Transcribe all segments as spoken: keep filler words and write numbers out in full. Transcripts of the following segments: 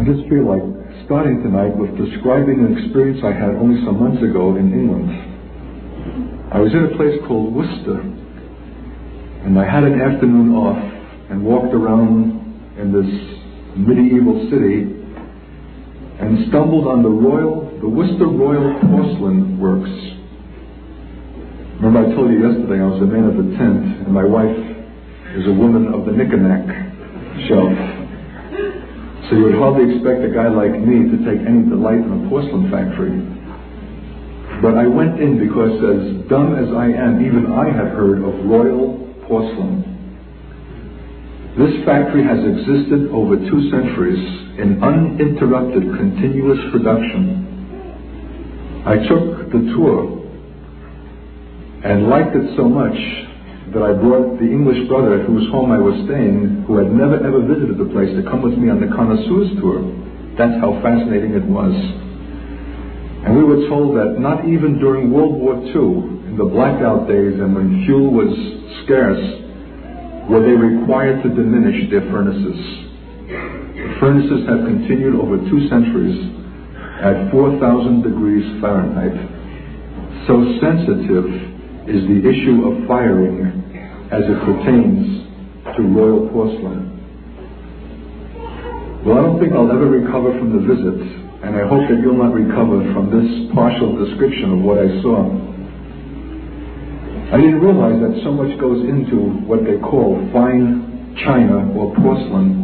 just feel like starting tonight with describing an experience I had only some months ago in England. I was in a place called Worcester, and I had an afternoon off and walked around in this medieval city and stumbled on the Royal, the Worcester Royal Porcelain Works. Remember I told you yesterday I was a man of the tent, and my wife is a woman of the knick-a-knack shelf. So you would hardly expect a guy like me to take any delight in a porcelain factory. But I went in because, as dumb as I am, even I had heard of Royal Porcelain. This factory has existed over two centuries in uninterrupted, continuous production. I took the tour and liked it so much that I brought the English brother whose home I was staying, who had never ever visited the place, to come with me on the connoisseur's tour. That's how fascinating it was. And we were told that not even during World War Two, in the blackout days and when fuel was scarce, were they required to diminish their furnaces. The furnaces have continued over two centuries at four thousand degrees Fahrenheit. So sensitive is the issue of firing as it pertains to Royal Porcelain. Well, I don't think I'll ever recover from the visit, and I hope that you'll not recover from this partial description of what I saw. I didn't realize that so much goes into what they call fine china or porcelain.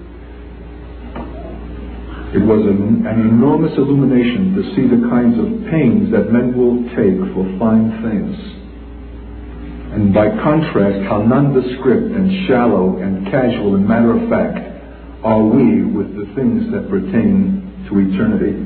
It was an, an enormous illumination to see the kinds of pains that men will take for fine things. And by contrast, how nondescript and shallow and casual and matter-of-fact are we with the things that pertain to eternity.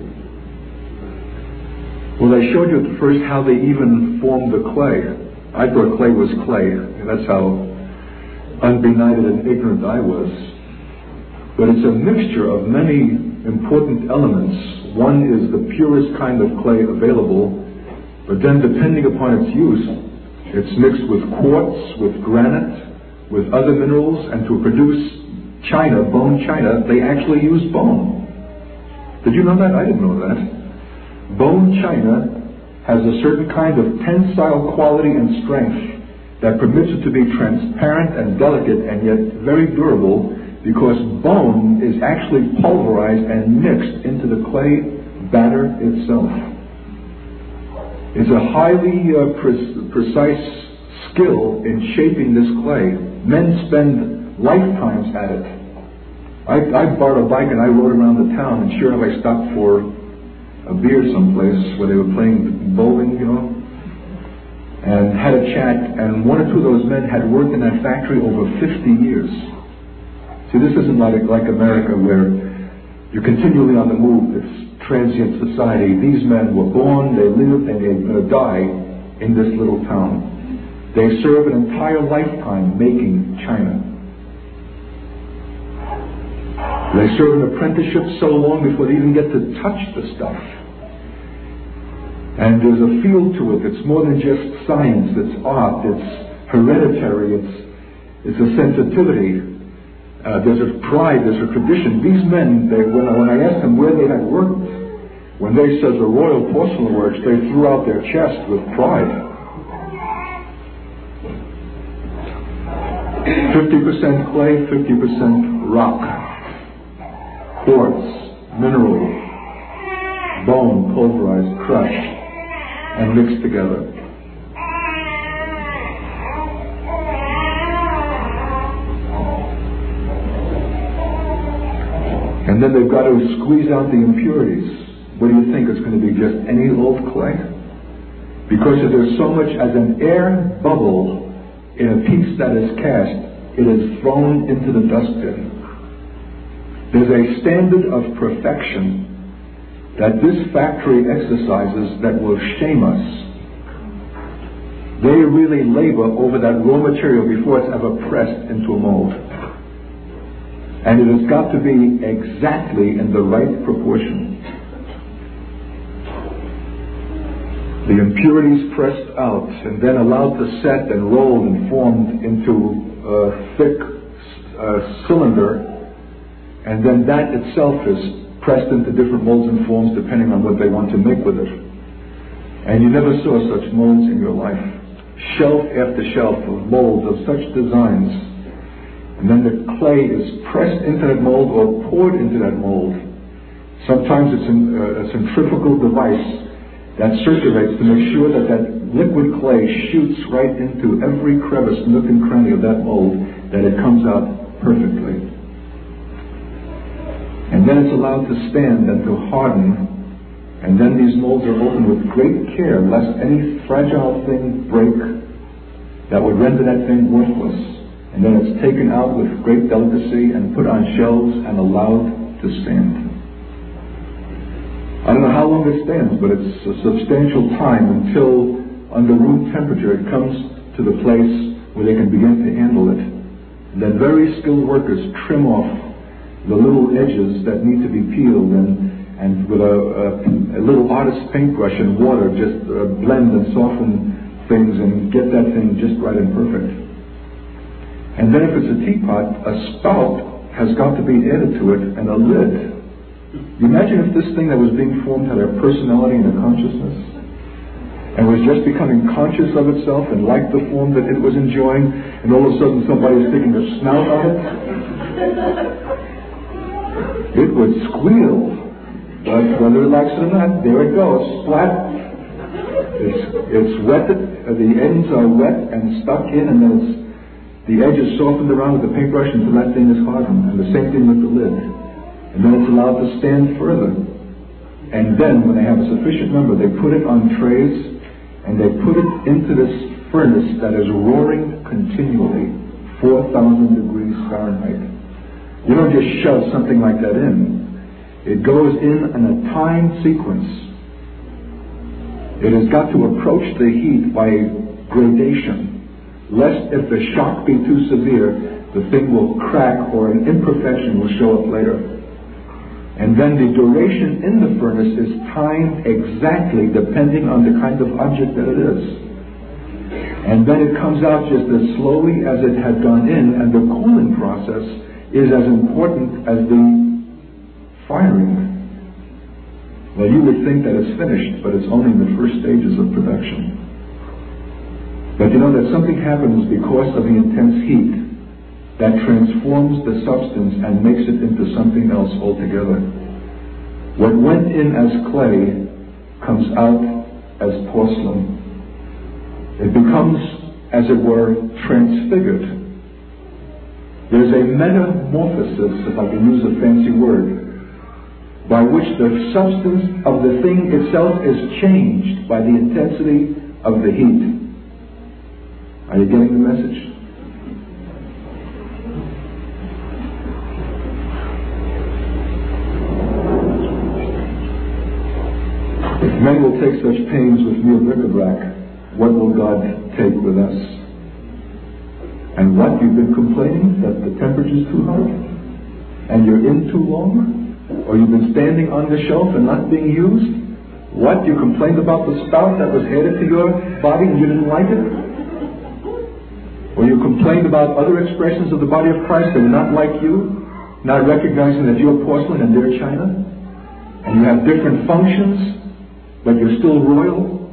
Well, I showed you at first how they even formed the clay. I thought clay was clay. That's how unbenighted and ignorant I was. But it's a mixture of many important elements. One is the purest kind of clay available, but then depending upon its use, it's mixed with quartz, with granite, with other minerals, and to produce china, bone china, they actually use bone. Did you know that? I didn't know that. Bone china has a certain kind of tensile quality and strength that permits it to be transparent and delicate and yet very durable, because bone is actually pulverized and mixed into the clay batter itself. It's a highly uh, pre- precise skill in shaping this clay. Men spend lifetimes at it. I, I borrowed a bike and I rode around the town, and sure enough I stopped for a beer someplace where they were playing bowling, you know, and had a chat, and one or two of those men had worked in that factory over fifty years. See, this isn't like, like America, where you're continually on the move. It's transient society. These men were born, they lived, and they're going to die in this little town. They serve an entire lifetime making china. They serve an apprenticeship so long before they even get to touch the stuff. And there's a feel to it. It's more than just science. It's art. It's hereditary. It's, it's a sensitivity. Uh, there's a pride, there's a tradition. These men, they, when, I, when I asked them where they had worked, when they said the Royal Porcelain Works, they threw out their chest with pride. fifty percent clay, fifty percent rock, quartz, mineral, bone, pulverized, crushed, and mixed together. And then they've got to squeeze out the impurities. What do you think? It's going to be just any old clay? Because if there's so much as an air bubble in a piece that is cast, it is thrown into the dustbin. There's a standard of perfection that this factory exercises that will shame us. They really labor over that raw material before it's ever pressed into a mold. And it has got to be exactly in the right proportion. The impurities pressed out and then allowed to set and roll and formed into a thick uh, cylinder And then that itself is pressed into different molds and forms depending on what they want to make with it. And you never saw such molds in your life. Shelf after shelf of molds of such designs. And then the clay is pressed into that mold or poured into that mold. Sometimes it's a centrifugal device that circulates to make sure that that liquid clay shoots right into every crevice, nook and cranny of that mold, that it comes out perfectly. And then it's allowed to stand and to harden, and then these molds are opened with great care, lest any fragile thing break that would render that thing worthless. And then it's taken out with great delicacy and put on shelves and allowed to stand. I don't know how long it stands, but it's a substantial time until, under room temperature, it comes to the place where they can begin to handle it. And then very skilled workers trim off the little edges that need to be peeled, and, and with a, a, a little artist's paintbrush and water just uh, blend and soften things and get that thing just right and perfect. And then if it's a teapot, a spout has got to be added to it, and a lid. You imagine if this thing that was being formed had a personality and a consciousness, and was just becoming conscious of itself and liked the form that it was enjoying, and all of a sudden somebody is sticking a snout on it. It would squeal, but whether it likes it or not, there it goes, splat. It's, it's wetted, uh, the ends are wet and stuck in, and then it's, the edge is softened around with the paintbrush until that thing is hardened, and the same thing with the lid. And then it's allowed to stand further. And then, when they have a sufficient number, they put it on trays, and they put it into this furnace that is roaring continually, four thousand degrees Fahrenheit. You don't just shove something like that in. It goes in in a time sequence. It has got to approach the heat by gradation, lest if the shock be too severe, the thing will crack or an imperfection will show up later. And then the duration in the furnace is timed exactly depending on the kind of object that it is. And then it comes out just as slowly as it had gone in, and the cooling process is as important as the firing. Well, you would think that it's finished, but it's only in the first stages of production. But you know that something happens because of the intense heat that transforms the substance and makes it into something else altogether. What went in as clay comes out as porcelain. It becomes, as it were, transfigured. There's a metamorphosis, if I can use a fancy word, by which the substance of the thing itself is changed by the intensity of the heat. Are you getting the message? If men will take such pains with mere bric-a-brac, what will God take with us? And what, you've been complaining that the temperature's too hot? And you're in too long? Or you've been standing on the shelf and not being used? What, you complained about the spout that was added to your body and you didn't like it? Or you complained about other expressions of the body of Christ that are not like you, not recognizing that you're porcelain and they're china, and you have different functions, but you're still royal?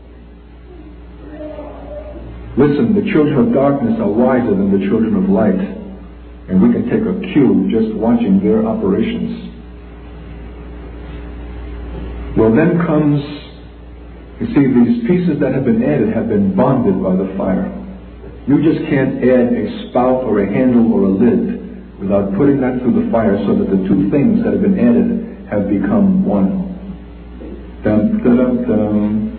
Listen, the children of darkness are wiser than the children of light, and we can take a cue just watching their operations. Well, then comes, you see, these pieces that have been added have been bonded by the fire. You just can't add a spout or a handle or a lid without putting that through the fire so that the two things that have been added have become one. Dun, dun, dun, dun.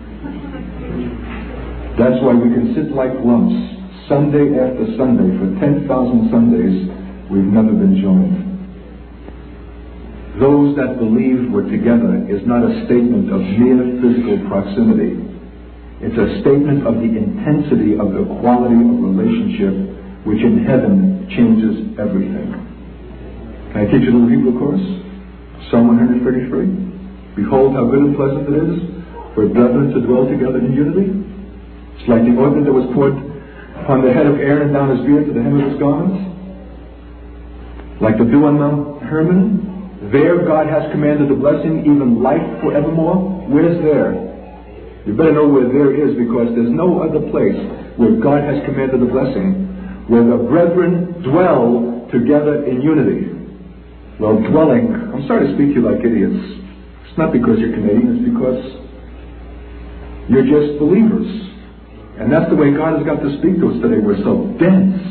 That's why we can sit like lumps Sunday after Sunday for ten thousand Sundays. We've never been joined. Those that believe we're together is not a statement of mere physical proximity. It's a statement of the intensity of the quality of relationship which in heaven changes everything. Can I teach you a little Hebrew course? Psalm one thirty-three. Behold how good and pleasant it is for brethren to dwell together in unity. It's like the ointment that was poured upon the head of Aaron and down his beard to the hem of his garments. Like the dew on Mount Hermon, there God has commanded the blessing, even life forevermore. Where's there? You better know where there is, because there's no other place where God has commanded the blessing, where the brethren dwell together in unity. Well, dwelling, I'm sorry to speak to you like idiots. It's not because you're Canadian, it's because you're just believers. And that's the way God has got to speak to us today. We're so dense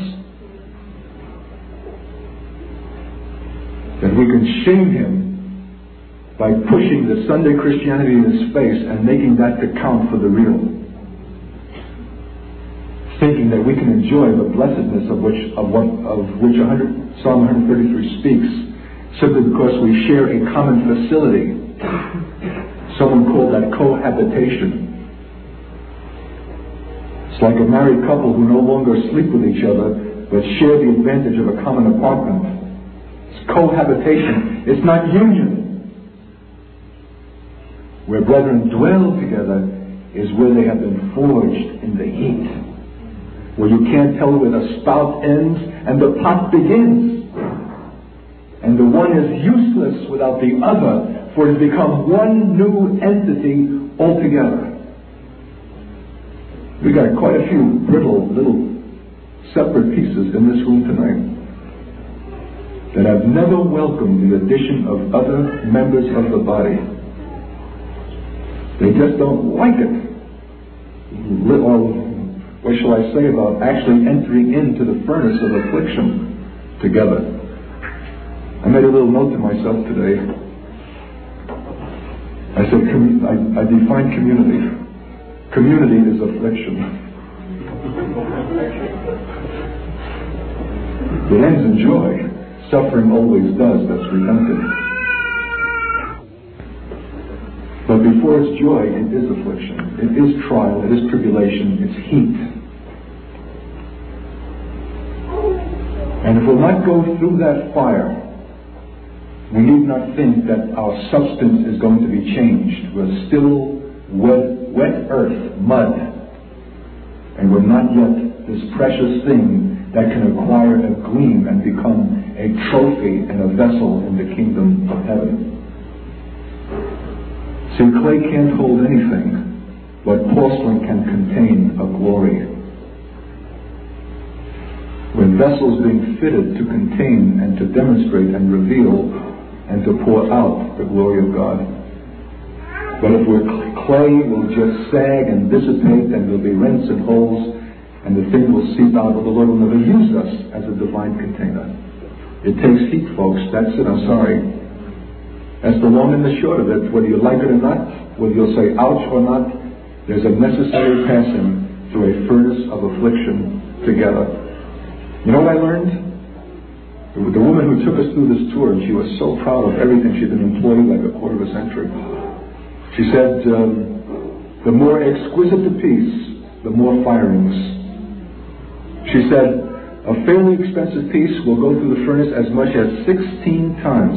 that we can shame Him by pushing the Sunday Christianity in His face and making that to count for the real. Thinking that we can enjoy the blessedness of which of what of which one hundred, Psalm one thirty-three speaks, simply because we share a common facility. Someone called that cohabitation. It's like a married couple who no longer sleep with each other, but share the advantage of a common apartment. It's cohabitation. It's not union. Where brethren dwell together is where they have been forged in the heat. Where you can't tell where the spout ends and the pot begins. And the one is useless without the other, for it has become one new entity altogether. We got quite a few brittle little separate pieces in this room tonight that have never welcomed the addition of other members of the body. They just don't like it. Or what shall I say about actually entering into the furnace of affliction together? I made a little note to myself today. I said, com- I, I defined community. Community is affliction. It ends in joy. Suffering always does. That's repented. But before it's joy, it is affliction. It is trial. It is tribulation. It's heat. And if we'll not go through that fire, we need not think that our substance is going to be changed. We're still wet, wet earth, mud. And we're not yet this precious thing that can acquire a gleam and become a trophy and a vessel in the kingdom of heaven. See, clay can't hold anything, but porcelain can contain a glory. When vessels being fitted to contain and to demonstrate and reveal and to pour out the glory of God. But if we're clay, we'll just sag and dissipate, and there'll be rents and holes, and the thing will seep out, but the Lord will never use us as a divine container. It takes heat, folks. That's it. I'm sorry. That's the long and the short of it. Whether you like it or not, whether you'll say ouch or not, there's a necessary passing through a furnace of affliction together. You know what I learned? The woman who took us through this tour, and she was so proud of everything. She'd been employed like a quarter of a century. She said, um, the more exquisite the piece, the more firings. She said, a fairly expensive piece will go through the furnace as much as sixteen times.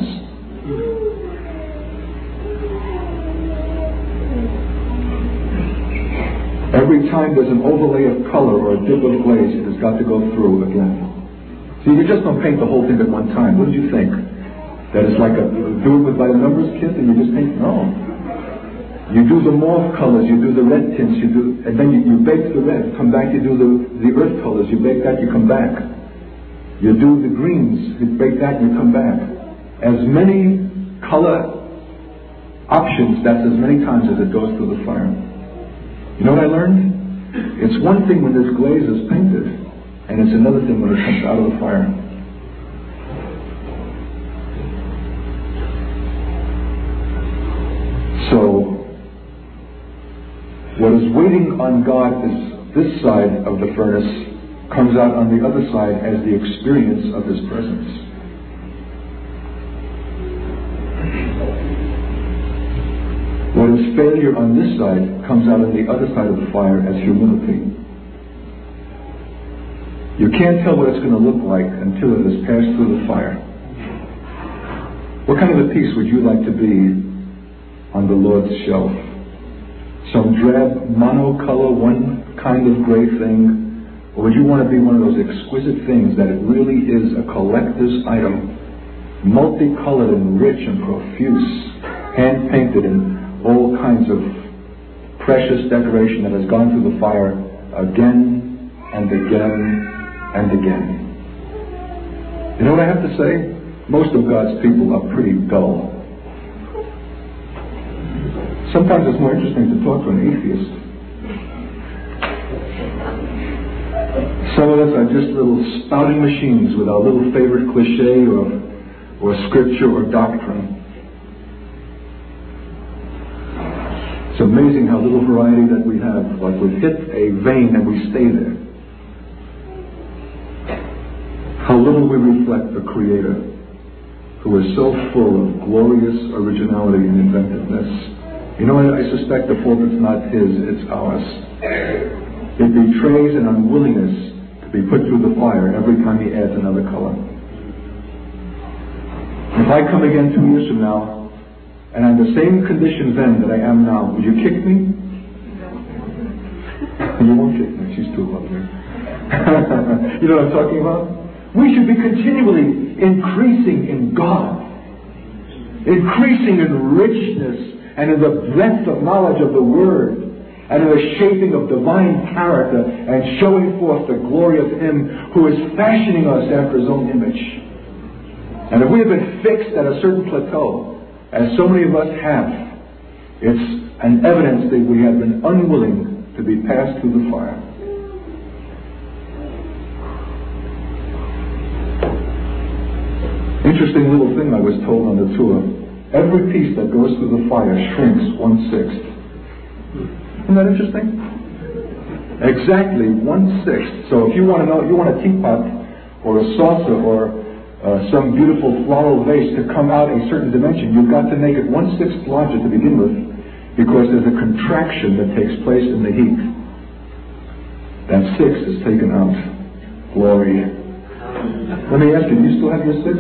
Every time there's an overlay of color or a dip of glaze, it has got to go through again. See, you just don't paint the whole thing at one time. What did you think? That it's like a do it with by the numbers kit and you just paint? No. You do the mauve colors, you do the red tints, you do, and then you, you bake the red. Come back, you do the, the earth colors, you bake that, you come back. You do the greens, you bake that, you come back. As many color options, that's as many times as it goes through the fire. You know what I learned? It's one thing when this glaze is painted, and it's another thing when it comes out of the fire. So, what is waiting on God is this side of the furnace comes out on the other side as the experience of His presence. What is failure on this side comes out on the other side of the fire as humility. You can't tell what it's going to look like until it has passed through the fire. What kind of a piece would you like to be on the Lord's shelf? Some drab monocolor, one kind of gray thing? Or would you want to be one of those exquisite things that it really is a collector's item multicolored and rich and profuse, hand-painted in all kinds of precious decoration that has gone through the fire again and again and again. You know what I have to say? Most of God's people are pretty dull. Sometimes it's more interesting to talk to an atheist. Some of us are just little spouting machines with our little favorite cliche or, or scripture or doctrine. It's amazing how little variety that we have. Like we hit a vein and we stay there. How little we reflect the Creator, who is so full of glorious originality and inventiveness. You know, I, I suspect the fault is not His, it's ours. It betrays an unwillingness to be put through the fire every time He adds another color. If I come again two years from now, and I'm the same condition then that I am now, will you kick me? You won't kick me, she's too lovely. You know what I'm talking about? We should be continually increasing in God, increasing in richness and in the breadth of knowledge of the Word, and in the shaping of divine character, and showing forth the glory of Him who is fashioning us after His own image. And if we have been fixed at a certain plateau, as so many of us have, it's an evidence that we have been unwilling to be passed through the fire. Interesting little thing I was told on the tour. Every piece that goes through the fire shrinks one-sixth. Isn't that interesting? Exactly one-sixth. So if you want to know, you want a teapot or a saucer or uh, some beautiful floral vase to come out a certain dimension, you've got to make it one-sixth larger to begin with, because there's a contraction that takes place in the heat. That six is taken out. Glory. Let me ask you, do you still have your six?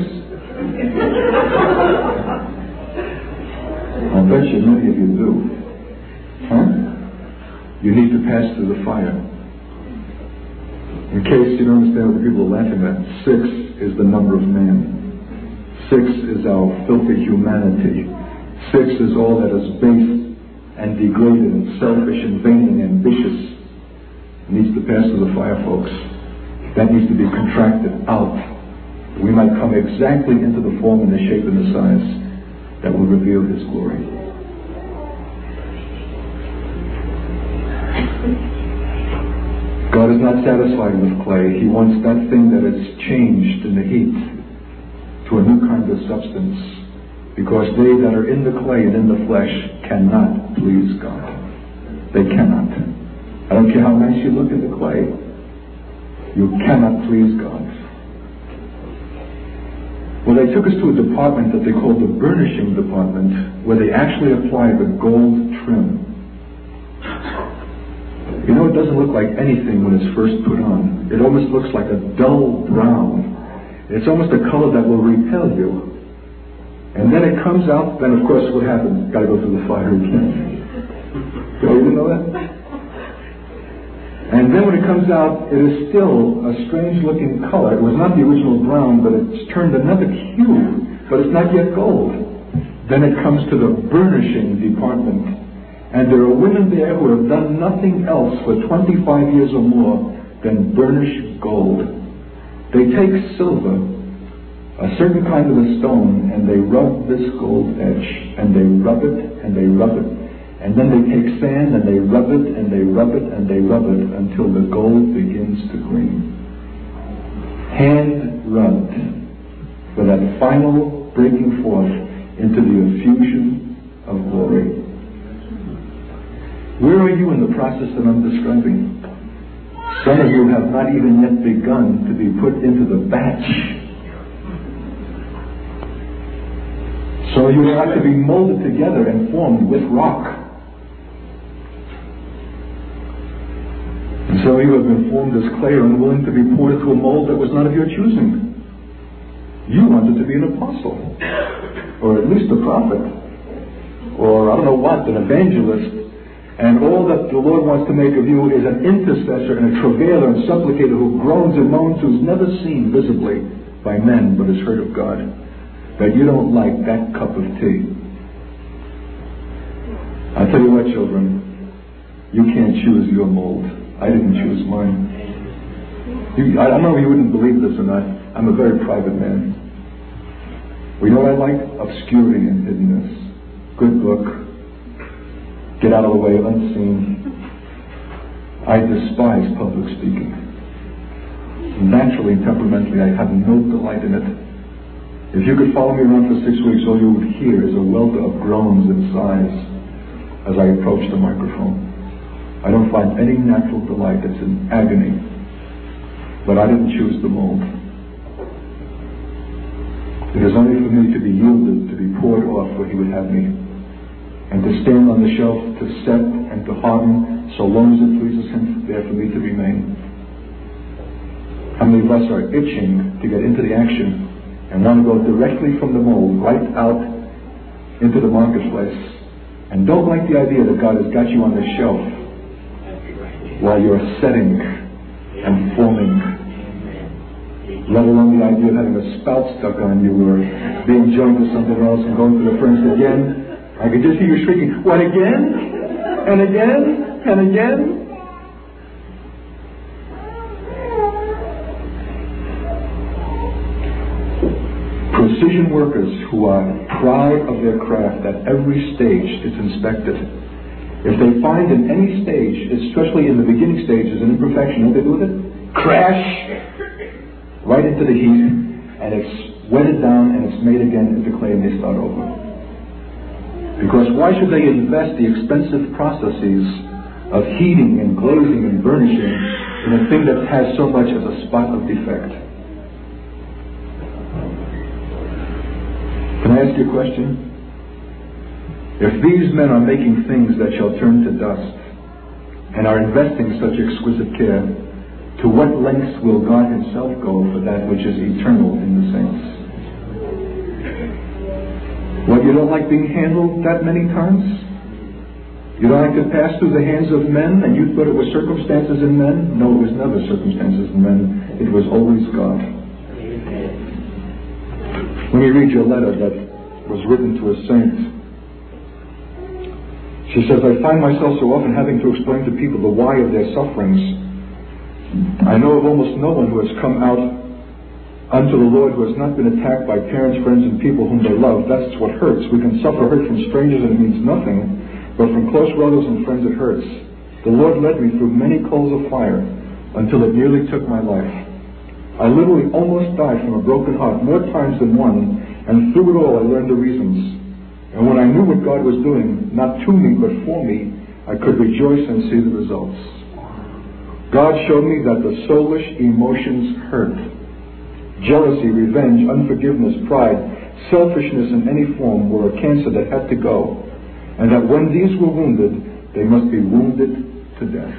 I'll bet you many of you do. Huh? You need to pass through the fire. In case you don't understand what the people are laughing at, six is the number of man. Six is our filthy humanity. Six is all that is base and degraded and selfish and vain and ambitious. It needs to pass through the fire, folks. That needs to be contracted out. We might come exactly into the form and the shape and the size that will reveal His glory. God is not satisfied with clay. He wants that thing that is changed in the heat to a new kind of substance, because they that are in the clay and in the flesh cannot please God. They cannot. I don't care how nice you look in the clay. You cannot please God. Well, they took us to a department that they called the burnishing department, where they actually apply the gold trim. You know, it doesn't look like anything when it's first put on. It almost looks like a dull brown. It's almost a color that will repel you. And then it comes out, then of course what happens? Got to go through the fire again. Oh, you didn't know that? And then when it comes out, it is still a strange looking color. It was not the original brown, but it's turned another hue, but it's not yet gold. Then it comes to the burnishing department. And there are women there who have done nothing else for twenty-five years or more than burnish gold. They take silver, a certain kind of a stone, and they rub this gold edge, and they rub it, and they rub it. And then they take sand and they rub it and they rub it and they rub it until the gold begins to gleam. Hand rubbed for that final breaking forth into the effusion of glory. Where are you in the process that I'm describing? Some of you have not even yet begun to be put into the batch. So you have to be molded together and formed with rock. And some of you have been formed as clay and unwilling to be poured into a mold that was not of your choosing. You wanted to be an apostle, or at least a prophet, or I don't know what, an evangelist. And all that the Lord wants to make of you is an intercessor and a travailer and supplicator who groans and moans, who's never seen visibly by men but has heard of God. that you don't like that cup of tea. I tell you what, children, you can't choose your mold. I didn't choose mine. You, I don't know if you wouldn't believe this or not. I'm a very private man. We know what I like? Obscurity and hiddenness. Good book. Get out of the way, unseen. I despise public speaking. Naturally, temperamentally, I have no delight in it. If you could follow me around for six weeks, all you would hear is a welter of groans and sighs as I approach the microphone. I don't find any natural delight. It's an agony. But I didn't choose the mold. It is only for me to be yielded, to be poured off where He would have me, and to stand on the shelf, to set and to harden, so long as it pleases Him, there for me to remain. How many of us are itching to get into the action and want to go directly from the mold right out into the marketplace, and don't like the idea that God has got you on the shelf while you're setting and forming, let alone the idea of having a spout stuck on you or being joined with something else and going to the furnace again. I could just hear you shrieking, what, again? And again? And again? Precision workers who are proud of their craft at every stage it's inspected. If they find in any stage, especially in the beginning stages, an imperfection, what do they do with it? Crash! Right into the heat, and it's wetted down and it's made again into clay and they start over. Because why should they invest the expensive processes of heating and glazing and burnishing in a thing that has so much as a spot of defect? Can I ask you a question? If these men are making things that shall turn to dust and are investing such exquisite care, to what lengths will God Himself go for that which is eternal in the saints? What, you don't like being handled that many times? You don't like to pass through the hands of men and you thought it was circumstances in men? No, it was never circumstances in men. It was always God. Let me read you a letter that was written to a saint. She says, I find myself so often having to explain to people the why of their sufferings. I know of almost no one who has come out unto the Lord who has not been attacked by parents, friends, and people whom they love. That's what hurts. We can suffer hurt from strangers and it means nothing, but from close relatives and friends it hurts. The Lord led me through many coals of fire until it nearly took my life. I literally almost died from a broken heart more times than one, and through it all I learned the reasons. And when I knew what God was doing, not to me but for me, I could rejoice and see the results. God showed me that the soulish emotions hurt. Jealousy, revenge, unforgiveness, pride, selfishness in any form were a cancer that had to go, and that when these were wounded, they must be wounded to death.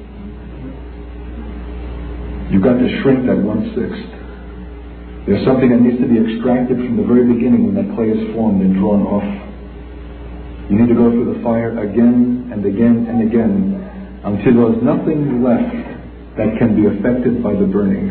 You've got to shrink that one-sixth. There's something that needs to be extracted from the very beginning when that clay is formed and drawn off. You need to go through the fire again and again and again until there's nothing left that can be affected by the burning.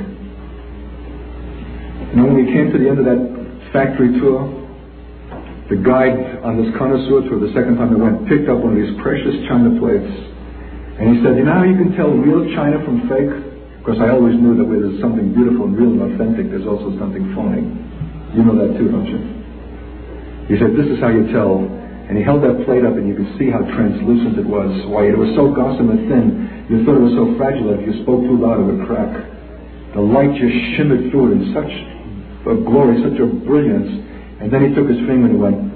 You know, when we came to the end of that factory tour, the guide on this connoisseur tour, the second time I went, picked up one of these precious china plates. And he said, you know how you can tell real china from fake? Because I always knew that where there's something beautiful and real and authentic, there's also something phony. You know that too, don't you? He said, this is how you tell. And he held that plate up and you could see how translucent it was. Why, it was so gossamer thin, you thought it was so fragile that if you spoke too loud it would crack. The light just shimmered through it in such a glory, such a brilliance. And then he took his finger and he went,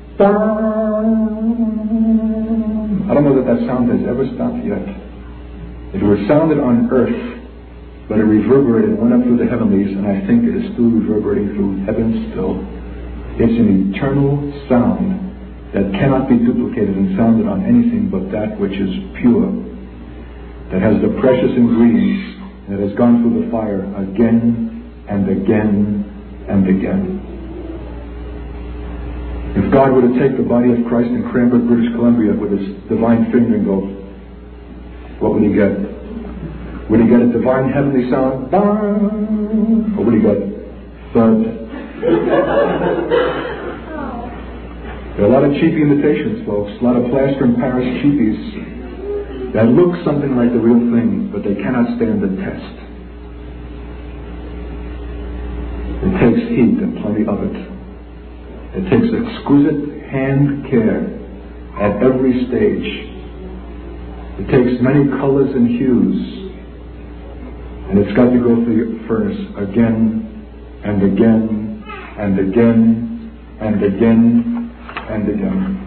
I don't know that that sound has ever stopped yet. It was sounded on earth, but it reverberated and went up through the heavenlies, and I think it is still reverberating through heaven still. It's an eternal sound that cannot be duplicated and sounded on anything but that which is pure, that has the precious ingredients, that has gone through the fire again and again and again. If God were to take the body of Christ in Cranbrook, British Columbia with his divine finger and go, what would he get? Would he get a divine heavenly sound? Or would he get thud, There are a lot of cheap imitations, folks, a lot of plaster in Paris cheapies that look something like the real thing, but they cannot stand the test. It takes heat and plenty of it. It takes exquisite hand care at every stage. It takes many colors and hues, and it's got to go through the furnace again and again and again and again and again.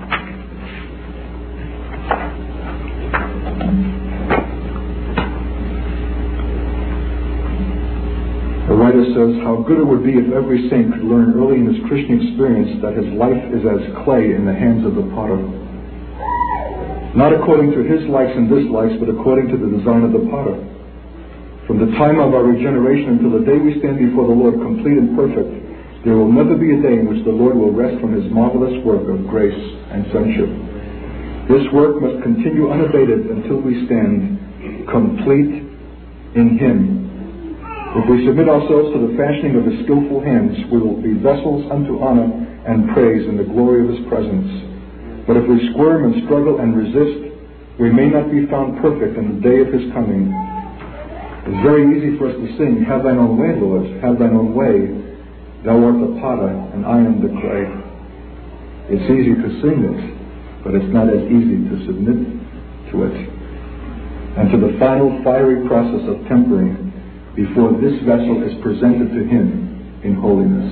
The writer says, how good it would be if every saint could learn early in his Christian experience that his life is as clay in the hands of the potter. Not according to his likes and dislikes, but according to the design of the potter. From the time of our regeneration until the day we stand before the Lord complete and perfect, there will never be a day in which the Lord will rest from his marvelous work of grace and sonship. This work must continue unabated until we stand complete in him. If we submit ourselves to the fashioning of his skillful hands, we will be vessels unto honor and praise in the glory of his presence. But if we squirm and struggle and resist, we may not be found perfect in the day of his coming. It's very easy for us to sing, have thine own way, Lord, have thine own way. Thou art the potter, and I am the clay. It's easy to sing it, but it's not as easy to submit to it. And to the final fiery process of tempering before this vessel is presented to him in holiness.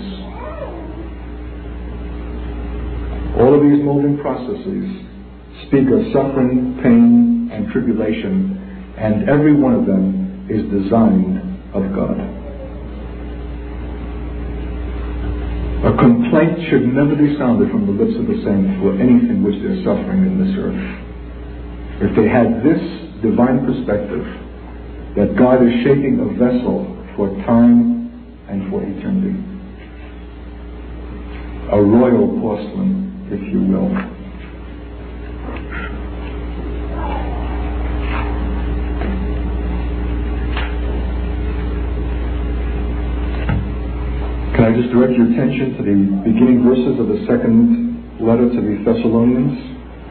All of these molding processes speak of suffering, pain, and tribulation, and every one of them is designed of God. A complaint should never be sounded from the lips of the saints for anything which they're suffering in this earth. If they had this divine perspective, that God is shaping a vessel for time and for eternity. A royal porcelain, if you will. Can I just direct your attention to the beginning verses of the second letter to the Thessalonians?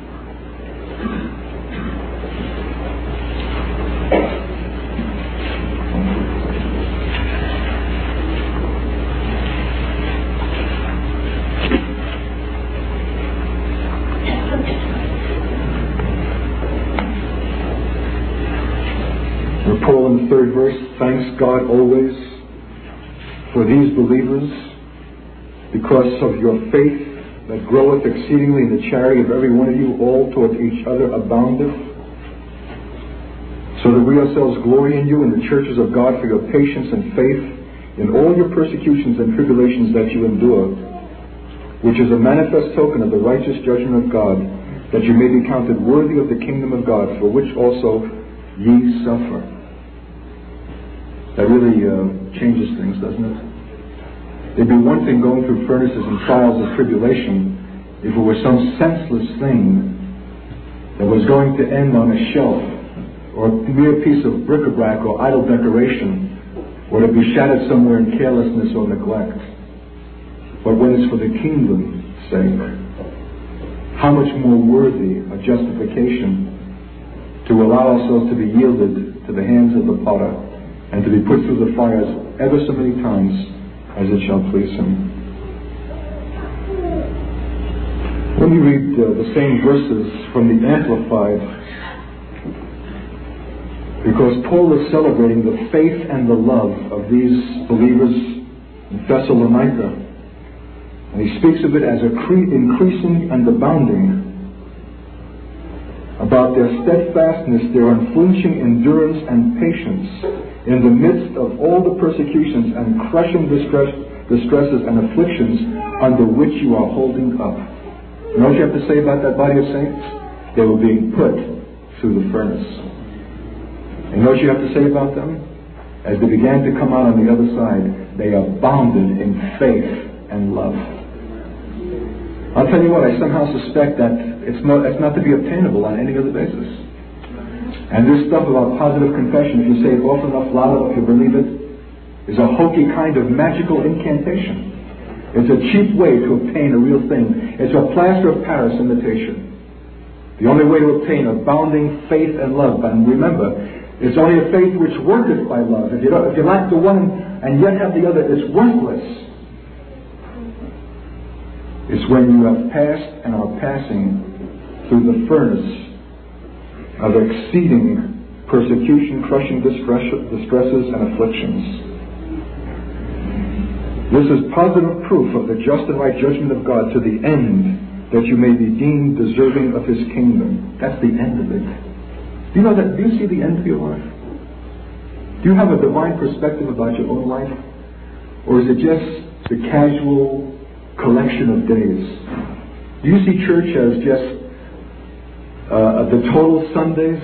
Paul in the third verse thanks God always for these believers because of your faith that groweth exceedingly in the charity of every one of you, all toward each other aboundeth, so that we ourselves glory in you in the churches of God for your patience and faith in all your persecutions and tribulations that you endure, which is a manifest token of the righteous judgment of God, that you may be counted worthy of the kingdom of God, for which also ye suffer. That really uh, changes things, doesn't it? It'd be one thing going through furnaces and trials of tribulation if it were some senseless thing that was going to end on a shelf, or a mere piece of bric-a-brac or idle decoration, or to be shattered somewhere in carelessness or neglect. But when it's for the kingdom's sake, how much more worthy a justification to allow ourselves to be yielded to the hands of the potter and to be put through the fires ever so many times as it shall please him. Let me read uh, the same verses from the Amplified, because Paul is celebrating the faith and the love of these believers in Thessalonica, and he speaks of it as a cre- increasing and abounding, about their steadfastness, their unflinching endurance and patience in the midst of all the persecutions and crushing distress, distresses and afflictions under which you are holding up. You know what you have to say about that body of saints? They were being put through the furnace. And you know what you have to say about them? As they began to come out on the other side, they abounded in faith and love. I'll tell you what, I somehow suspect that it's not, it's not to be obtainable on any other basis. And this stuff about positive confession, if you say it often enough, loud enough, you believe it, is a hokey kind of magical incantation. It's a cheap way to obtain a real thing. It's a plaster of Paris imitation. The only way to obtain abounding faith and love, and remember, it's only a faith which worketh by love. If you, don't, if you lack the one and yet have the other, it's worthless. It's when you have passed and are passing through the furnace of exceeding persecution, crushing distress, distresses, and afflictions. This is positive proof of the just and right judgment of God to the end that you may be deemed deserving of His kingdom. That's the end of it. Do you know that? Do you see the end of your life? Do you have a divine perspective about your own life? Or is it just the casual collection of days? Do you see church as just uh, the total Sundays?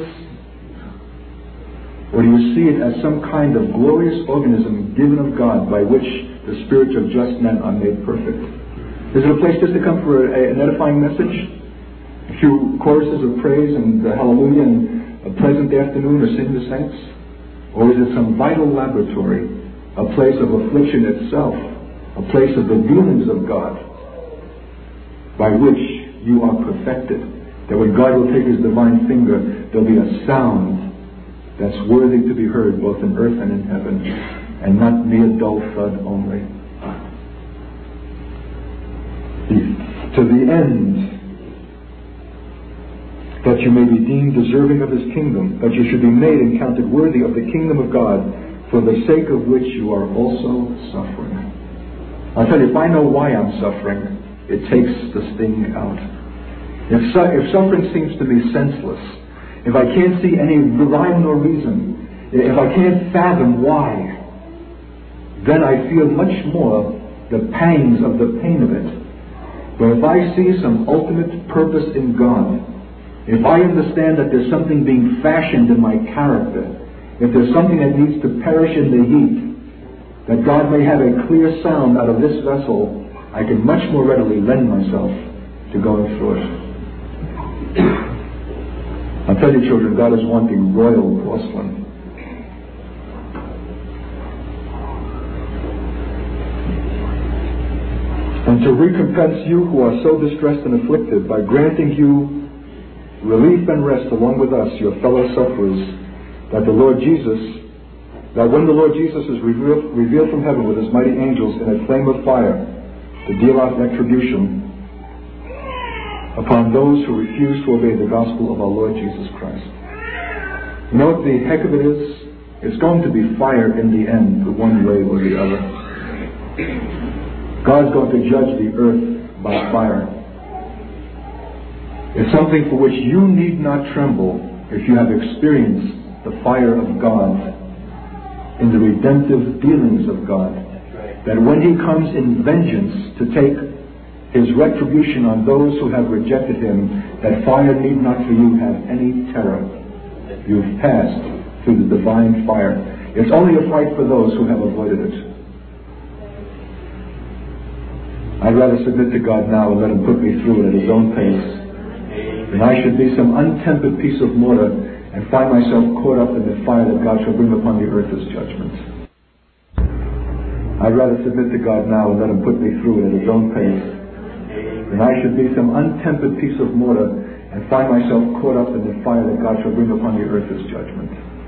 Or do you see it as some kind of glorious organism given of God by which the spirits of just men are made perfect? Is it a place just to come for a, an edifying message? A few choruses of praise and uh, hallelujah and a pleasant afternoon or sing the saints? Or is it some vital laboratory, a place of affliction itself, a place of the dealings of God by which you are perfected? That when God will take His divine finger, there'll be a sound that's worthy to be heard both in earth and in heaven, and not be a dull thud only. To the end that you may be deemed deserving of His kingdom, that you should be made and counted worthy of the kingdom of God, for the sake of which you are also suffering. I'll tell you, if I know why I'm suffering, it takes the sting out. If, su- if suffering seems to me senseless, if I can't see any rhyme or reason, if I can't fathom why, then I feel much more the pangs of the pain of it. But if I see some ultimate purpose in God, if I understand that there's something being fashioned in my character, if there's something that needs to perish in the heat, that God may have a clear sound out of this vessel, I can much more readily lend myself to going through it. I'll tell you, children, God is wanting royal porcelain. And to recompense you who are so distressed and afflicted by granting you relief and rest along with us, your fellow sufferers, that the Lord Jesus, that when the Lord Jesus is revealed, revealed from heaven with His mighty angels in a flame of fire to deal out retribution upon those who refuse to obey the gospel of our Lord Jesus Christ. You know what the heck of it is? It's going to be fire in the end, one way or the other. God's going to judge the earth by fire. It's something for which you need not tremble if you have experienced the fire of God in the redemptive dealings of God. That when He comes in vengeance to take His retribution on those who have rejected Him, that fire need not for you have any terror. You've passed through the divine fire. It's only a fight for those who have avoided it. I'd rather submit to God now and let Him put me through it at His own pace than I should be some untempered piece of mortar and find myself caught up in the fire that God shall bring upon the earth as judgment. I'd rather submit to God now and let Him put me through it at His own pace than I should be some untempered piece of mortar and find myself caught up in the fire that God shall bring upon the earth as judgment.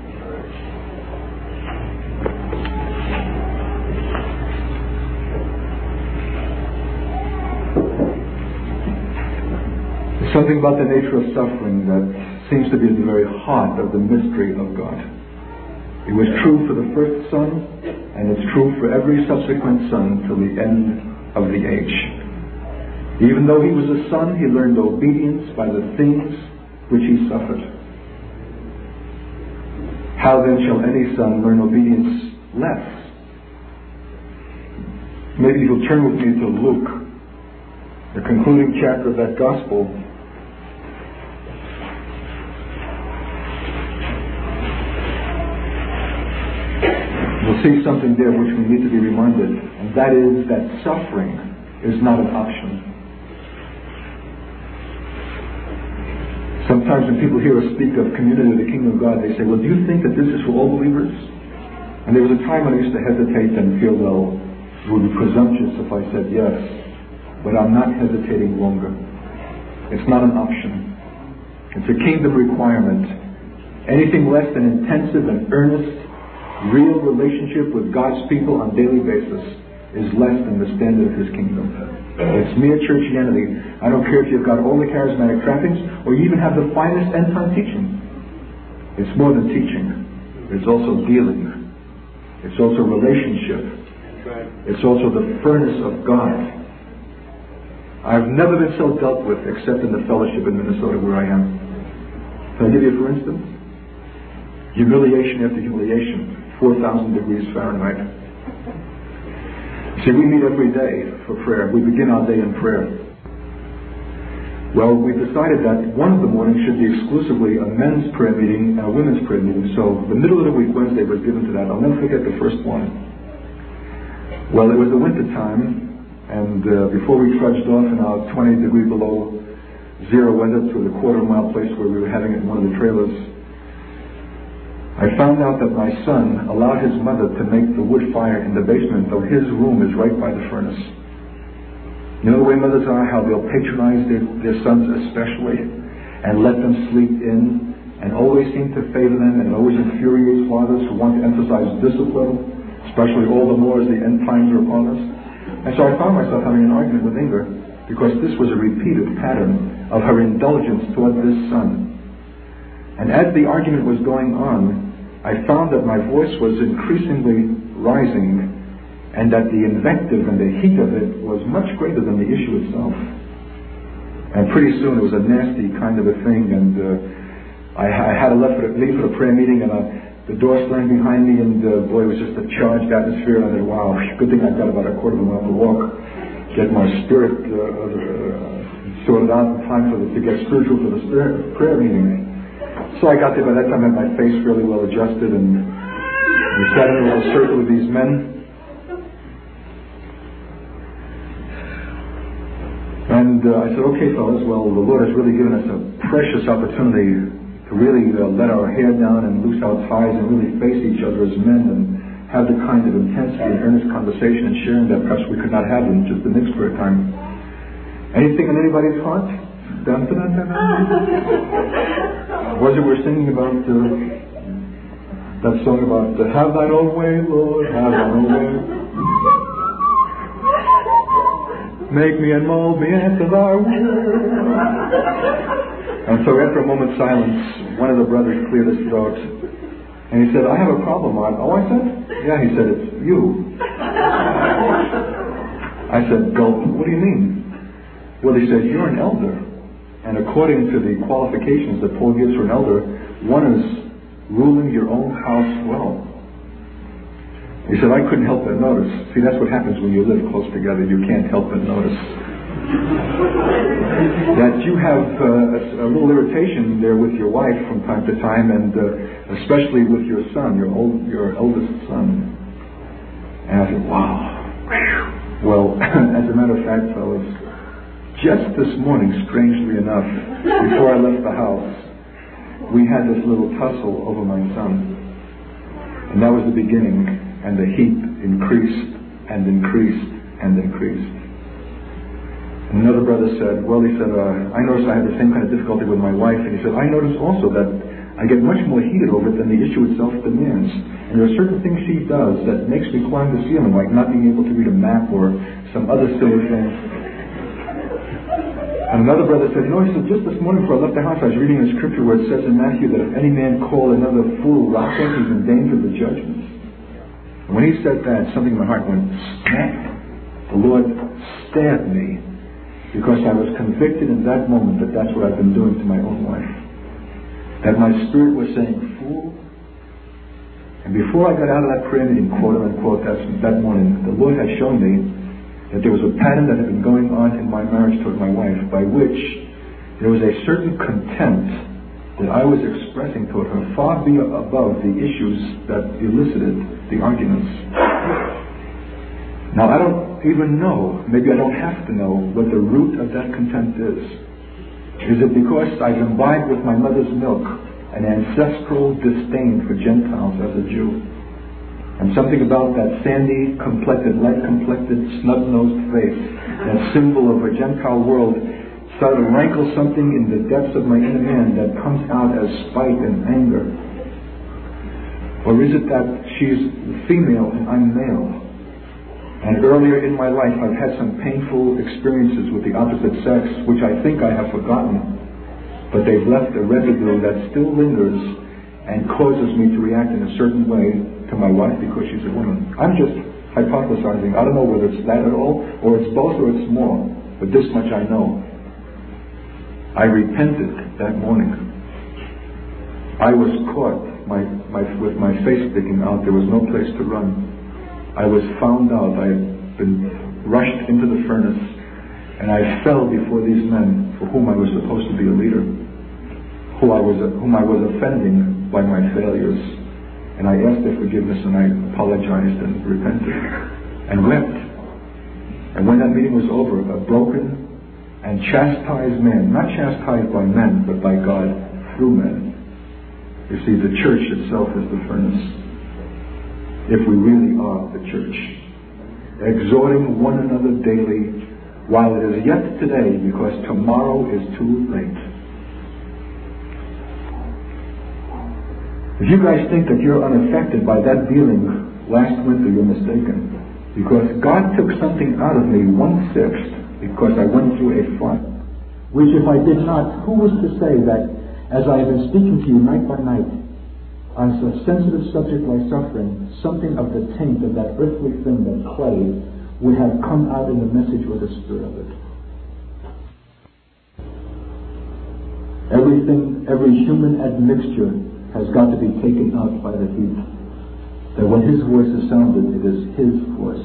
There's something about the nature of suffering that seems to be at the very heart of the mystery of God. It was true for the first son, and it's true for every subsequent son till the end of the age. Even though he was a son, he learned obedience by the things which he suffered. How then shall any son learn obedience less? Maybe you'll turn with me to Luke, the concluding chapter of that gospel. We'll see something there which we need to be reminded, and that is that suffering is not an option. Sometimes when people hear us speak of community of the kingdom of God, they say, well, do you think that this is for all believers? And there was a time when I used to hesitate and feel, well, It would be presumptuous if I said yes, but I'm not hesitating longer. It's not an option. It's a kingdom requirement. Anything less than intensive and earnest, real relationship with God's people on a daily basis is less than the standard of His kingdom. It's mere churchianity. I don't care if you've got all the charismatic trappings or you even have the finest end-time teaching. It's more than teaching. It's also dealing. It's also relationship. It's also the furnace of God. I've never been so dealt with except in the fellowship in Minnesota where I am. Can I give you for instance? Humiliation after humiliation, four thousand degrees Fahrenheit. See, we meet every day for prayer. We begin our day in prayer. Well, we've decided that one of the mornings should be exclusively a men's prayer meeting and a women's prayer meeting. So the middle of the week, Wednesday, was given to that. I'll never forget the first one. Well, it was the winter time, and uh, before we trudged off in our twenty degree below zero weather to the quarter mile place where we were having it in one of the trailers, I found out that my son allowed his mother to make the wood fire in the basement, though his room is right by the furnace. You know the way mothers are, how they'll patronize their, their sons especially, and let them sleep in, and always seem to favor them, and it always infuriates fathers who want to emphasize discipline, especially all the more as the end times are upon us. And so I found myself having an argument with Inger because this was a repeated pattern of her indulgence toward this son. And as the argument was going on, I found that my voice was increasingly rising and that the invective and the heat of it was much greater than the issue itself. And pretty soon it was a nasty kind of a thing, and uh, I, I had to leave for, the, leave for the prayer meeting, and I the door slammed behind me, and uh, boy, it was just a charged atmosphere. And I said, wow, good thing I've got about a quarter of a mile to walk, get my spirit uh, uh, sorted out in time for the, to get spiritual for the spirit, prayer meeting. So I got there. By that time I had my face fairly well adjusted, and we sat in a little circle with these men. And uh, I said, okay, fellas, well, the Lord has really given us a precious opportunity to really uh, let our hair down and loose our ties and really face each other as men and have the kind of intensity and earnest conversation and sharing that perhaps we could not have in just the next prayer time. Anything on anybody's heart? Dun, dun, dun, dun, dun. Was it we're singing about uh, that song about uh, have thine own way, Lord, have thine own way. Make me and mold me after thy will. And so after a moment's silence, one of the brothers cleared his throat. And he said, I have a problem, Art. Oh, I said? Yeah, he said, it's you. I said, gulp. What do you mean? Well, he said, you're an elder. And according to the qualifications that Paul gives for an elder, one is ruling your own house well. He said, I couldn't help but notice. See, that's what happens when you live close together. You can't help but notice that you have uh, a, a little irritation there with your wife from time to time, and uh, especially with your son, your old, your eldest son. And I said, wow. Well, as a matter of fact, fellas, just this morning, strangely enough, before I left the house, we had this little tussle over my son. And that was the beginning, and the heat increased and increased and increased. And another brother said, well, he said, uh, I noticed I had the same kind of difficulty with my wife. And he said, I noticed also that I get much more heated over it than the issue itself demands. And there are certain things she does that makes me climb the ceiling, like not being able to read a map or some other silly thing. And another brother said, you know, he said, just this morning before I left the house, I was reading a scripture where it says in Matthew that if any man call another fool rocking, he's in danger of the judgment. And when he said that, something in my heart went, snap. The Lord stabbed me. Because I was convicted in that moment that that's what I've been doing to my own wife. That my spirit was saying, fool. And before I got out of that prayer meeting, quote unquote, that, that morning, the Lord had shown me that there was a pattern that had been going on in my marriage toward my wife, by which there was a certain contempt that I was expressing toward her, far be above the issues that elicited the arguments. Now, I don't even know, maybe I don't have to know, what the root of that contempt is. Is it because I've imbibed with my mother's milk an ancestral disdain for Gentiles as a Jew? And something about that sandy complected, light complected, snub-nosed face, that symbol of a Gentile world, started to rankle something in the depths of my inner man that comes out as spite and anger. Or is it that she's female and I'm male? And earlier in my life I've had some painful experiences with the opposite sex, which I think I have forgotten, but they've left a residue that still lingers and causes me to react in a certain way to my wife because she's a woman. I'm just hypothesizing. I don't know whether it's that at all, or it's both, or it's more. But this much I know. I repented that morning. I was caught my, my, with my face sticking out. There was no place to run. I was found out. I had been rushed into the furnace, and I fell before these men for whom I was supposed to be a leader, who I was, whom I was offending by my failures. And I asked their forgiveness, and I apologized and repented and wept. And when that meeting was over, a broken and chastised man, not chastised by men, but by God through men. You see, the church itself is the furnace. If we really are the church, exhorting one another daily while it is yet today, because tomorrow is too late. If you guys think that you're unaffected by that feeling last winter, you're mistaken. Because God took something out of me one-sixth because I went through a flood. Which if I did not, who was to say that as I have been speaking to you night by night on a sensitive subject like suffering, something of the taint of that earthly thing, that clay, would have come out in the message or the spirit of it. Everything, every human admixture has got to be taken out by the heat. That when His voice is sounded, it is His voice.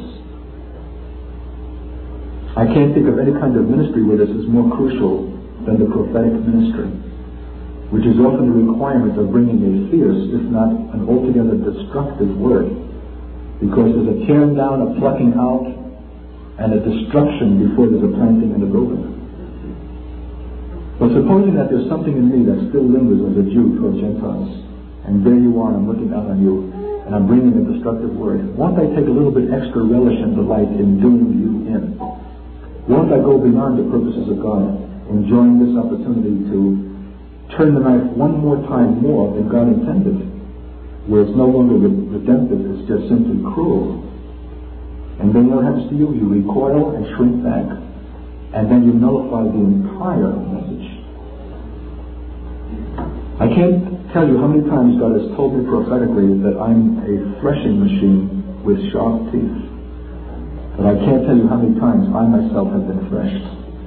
I can't think of any kind of ministry where this is more crucial than the prophetic ministry, which is often the requirement of bringing a fierce, if not an altogether destructive word, because there's a tearing down, a plucking out, and a destruction before there's a planting and a building. But supposing that there's something in me that still lingers as a Jew toward Gentiles, and there you are, I'm looking out on you, and I'm bringing a destructive word, won't I take a little bit extra relish and delight in doing you in? Won't I go beyond the purposes of God, enjoying this opportunity to turn the knife one more time more than God intended, where it's no longer redemptive, it's just simply cruel. And then what happens to you? You recoil and shrink back, and then you nullify the entire message. I can't tell you how many times God has told me prophetically that I'm a threshing machine with sharp teeth. But I can't tell you how many times I myself have been threshed.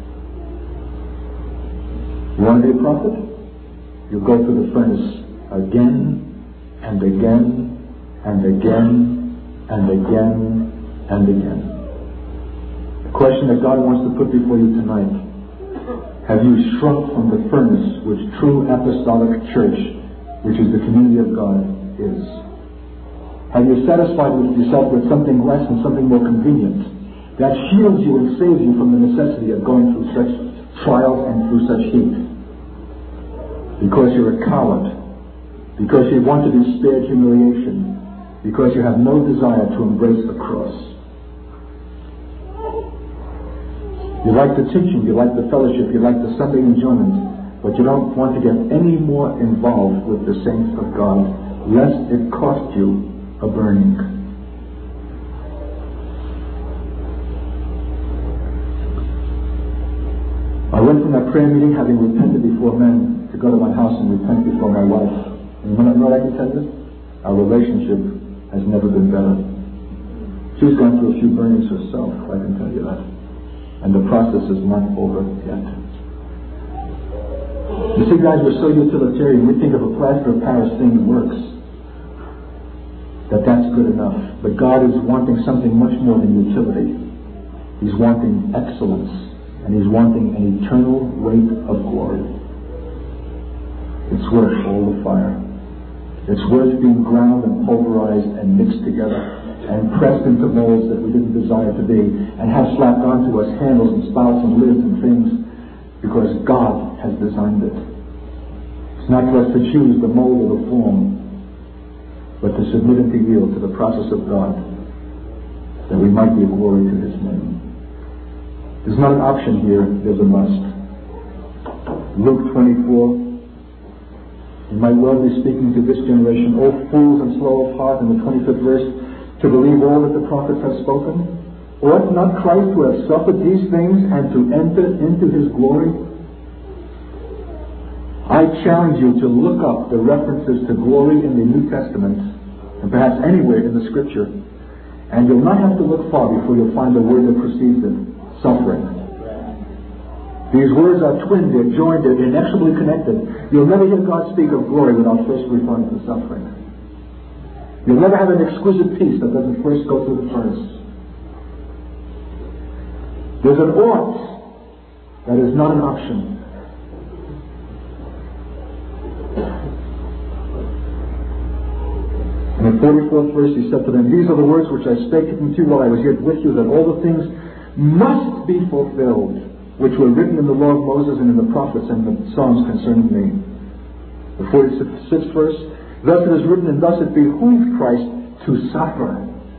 You want to be a prophet? You'll go through the furnace again and again and again and again and again. The question that God wants to put before you tonight: have you shrunk from the furnace which true apostolic church, which is the community of God, is? Have you satisfied with yourself with something less and something more convenient that shields you and saves you from the necessity of going through such trials and through such heat? Because you're a coward, because you want to be spared humiliation, because you have no desire to embrace the cross. You like the teaching, you like the fellowship, you like the Sunday enjoyment, but you don't want to get any more involved with the saints of God, lest it cost you a burning. I went from that prayer meeting having repented before men to go to my house and repent before my wife. And you know what I can tell you? Our relationship has never been better. She's gone through a few burnings herself, I can tell you that. And the process is not over yet. You see, guys, we're so utilitarian. We think of a plaster of Paris thing that works, that that's good enough. But God is wanting something much more than utility. He's wanting excellence, and He's wanting an eternal weight of glory. It's worth all the fire. It's worth being ground and pulverized and mixed together and pressed into molds that we didn't desire to be, and have slapped onto us handles and spouts and lids and things, because God has designed it. It's not for us to choose the mold or the form. but to submit and to yield to the process of God, that we might give glory to His name. There's not an option here, there's a must. Luke twenty-four, He might well be speaking to this generation, O fools and slow of heart, in the twenty-fifth verse, to believe all that the prophets have spoken. Ought not Christ to have suffered these things and to enter into His glory? I challenge you to look up the references to glory in the New Testament, and perhaps anywhere in the Scripture, and you'll not have to look far before you'll find the word that precedes it, suffering. These words are twinned, they're joined, they're inexorably connected. You'll never hear God speak of glory without first referring to suffering. You'll never have an exquisite peace that doesn't first go through the furnace. There's an ought that is not an option. In the forty-fourth verse He said to them, These are the words which I spake to you while I was yet with you, that all the things must be fulfilled, which were written in the law of Moses and in the prophets and the Psalms concerning me. The forty-sixth verse, Thus it is written, and thus it behooved Christ to suffer.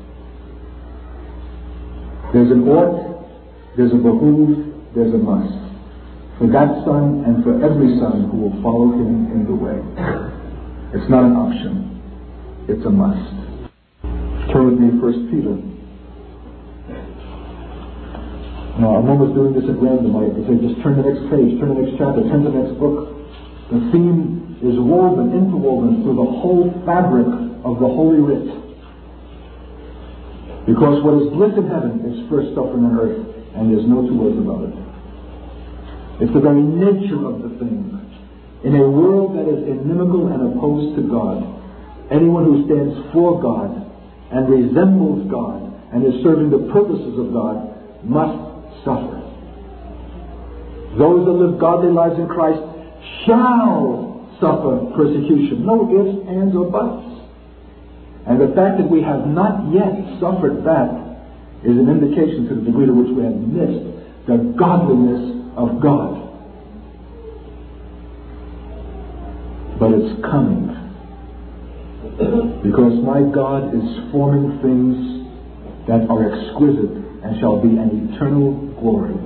There's an ought, there's a behoove, there's a must. For that son and for every son who will follow Him in the way. It's not an option. It's a must. Turn with me to First Peter. Now, I'm almost doing this at random. I say, just turn the next page, turn the next chapter, turn the next book. The theme is woven, interwoven through the whole fabric of the Holy Writ. Because what is bliss in heaven is first suffering on earth, and there's no two ways about it. It's the very nature of the thing. In a world that is inimical and opposed to God, anyone who stands for God and resembles God and is serving the purposes of God must suffer. Those that live godly lives in Christ shall suffer persecution. No ifs, ands, or buts. And the fact that we have not yet suffered that is an indication to the degree to which we have missed the godliness of God. But it's coming. Because my God is forming things that are exquisite and shall be an eternal glory.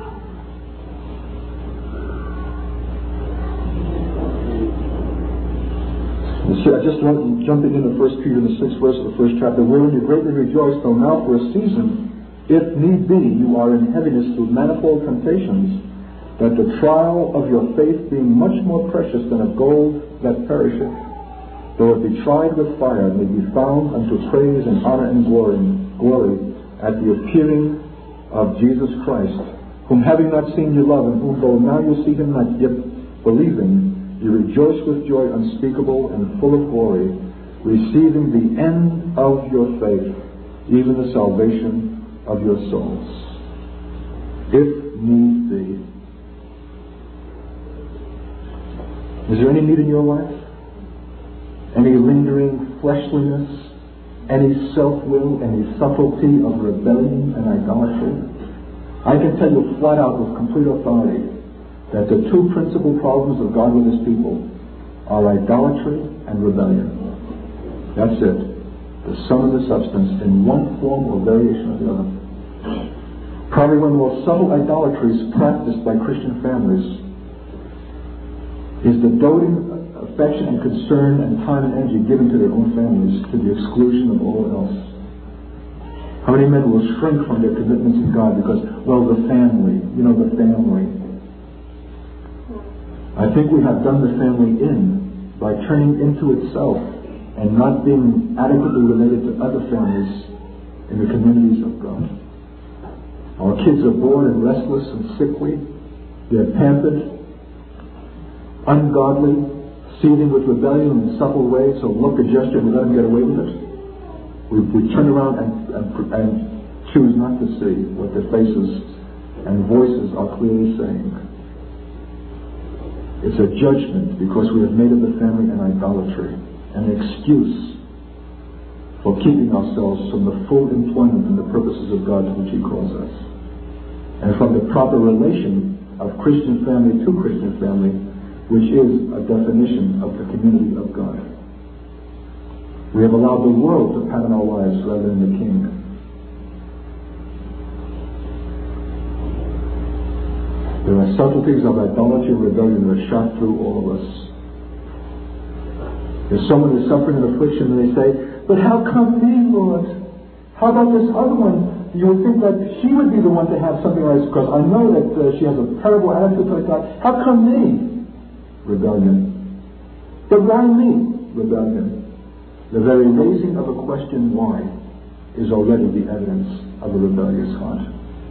I just want jumping into First Peter in the sixth verse of the first chapter, wherein you greatly rejoice, though now for a season, if need be, you are in heaviness through manifold temptations, that the trial of your faith, being much more precious than of gold that perisheth, though it be tried with fire, may be found unto praise and honor and glory, glory at the appearing of Jesus Christ, whom having not seen you love, and whom though now you see Him not, yet believing, you rejoice with joy unspeakable and full of glory, receiving the end of your faith, even the salvation of your souls. If need be. Is there any need in your life? Any lingering fleshliness? Any self-will? Any subtlety of rebellion and idolatry? I can tell you flat out with complete authority that the two principal problems of God with His people are idolatry and rebellion. That's it. The sum and the substance in one form or variation of the other. Probably one of the most subtle idolatries practiced by Christian families is the doting affection and concern and time and energy given to their own families to the exclusion of all else. How many men will shrink from their commitments to God because, well, the family, you know, the family. I think we have done the family in by turning into itself and not being adequately related to other families in the communities of God. Our kids are born and restless and sickly. They're pampered, ungodly, seething with rebellion in subtle ways, so look a gesture and we let them get away with it. We, we turn around and, and, and choose not to see what their faces and voices are clearly saying. It's a judgment because we have made of the family an idolatry, an excuse for keeping ourselves from the full employment and the purposes of God to which He calls us, and from the proper relation of Christian family to Christian family, which is a definition of the community of God. We have allowed the world to pattern our lives rather than the King. There are subtleties of idolatry and rebellion that are shot through all of us. There's someone who's suffering an affliction and they say, but how come me, Lord? How about this other one? You would think that she would be the one to have something like this, because I know that uh, she has a terrible attitude towards God. How come me? Rebellion. But why me? Rebellion. The very raising of a question why is already the evidence of a rebellious heart.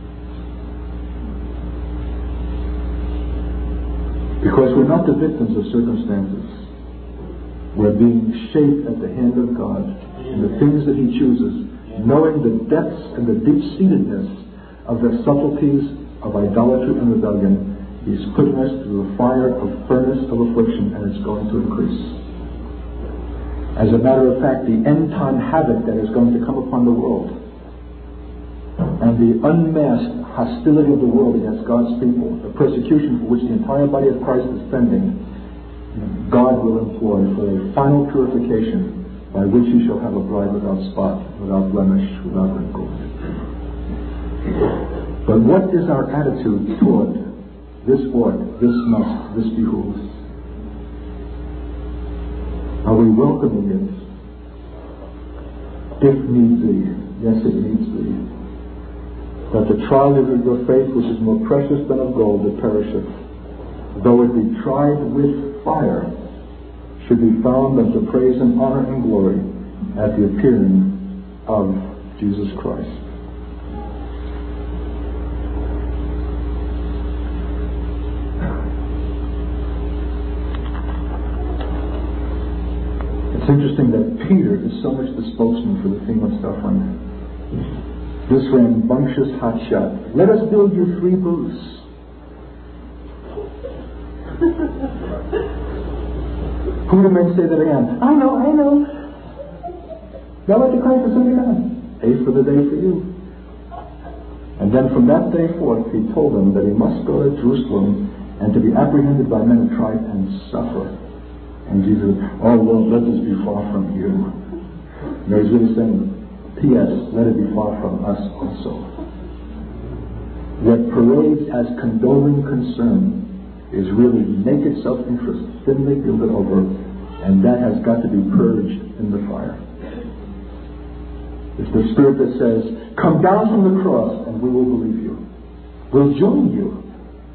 Because we're not the victims of circumstances. We're being shaped at the hand of God in the things that He chooses, knowing the depths and the deep-seatedness of the subtleties of idolatry and rebellion. He's putting us through the fire of furnace of affliction, and it's going to increase. As a matter of fact, the end-time havoc that is going to come upon the world and the unmasked hostility of the world against God's people, the persecution for which the entire body of Christ is sending, God will employ for a final purification by which He shall have a bride without spot, without blemish, without wrinkle. But what is our attitude toward this ought, this must, this behooves? Are we welcoming it? If need be, yes, it needs be, that the trial of your faith, which is more precious than of gold that perisheth, though it be tried with fire, should be found unto praise and honor and glory at the appearing of Jesus Christ. It's interesting that Peter is so much the spokesman for the theme of suffering. This rambunctious hotshot. Let us build you three booths. Who do men say that I am? I know, I know. Thou art the Christ, the Son of God. A for the day for you. And then from that day forth, he told them that he must go to Jerusalem and to be apprehended by men and tried and suffer. And Jesus, oh Lord, let this be far from you. No, he's really saying, P S, let it be far from us also. What parades as condoling concern is really naked self-interest, thinly gilded over, and that has got to be purged in the fire. It's the Spirit that says, come down from the cross and we will believe you. We'll join you.